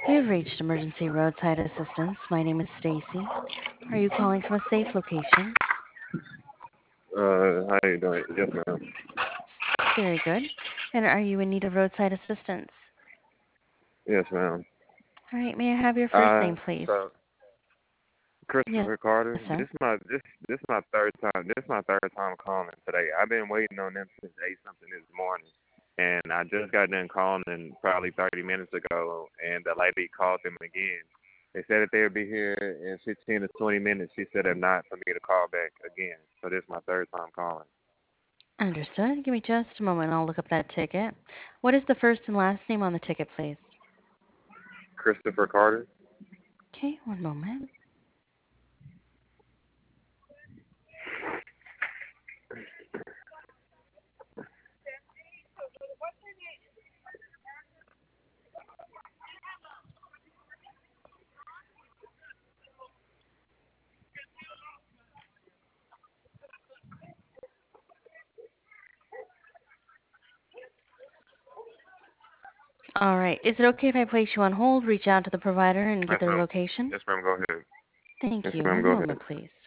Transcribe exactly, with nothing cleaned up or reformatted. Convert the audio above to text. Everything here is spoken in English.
You have reached emergency roadside assistance. My name is Stacy. Are you calling from a safe location? Uh, how you doing? Yes, ma'am. Very good. And are you in need of roadside assistance? Yes, ma'am. All right, may I have your first Uh, name, please? so Yes, Christopher Carter. sir. This my this this my third time. This my third time calling today. I've been waiting on them since eight something this morning, and I just got done calling probably thirty minutes ago, and the lady called them again. They said that they would be here in fifteen to twenty minutes. She said if not, for me to call back again. So this is my third time calling. Understood. Give me just a moment. I'll look up that ticket. What is the first and last name on the ticket, please? Christopher Carter. Okay, one moment. All right. Is it okay if I place you on hold, reach out to the provider, and get Yes, their ma'am. location? Yes, ma'am. Go ahead. Thank Yes, you. ma'am. One Go ahead. moment, please.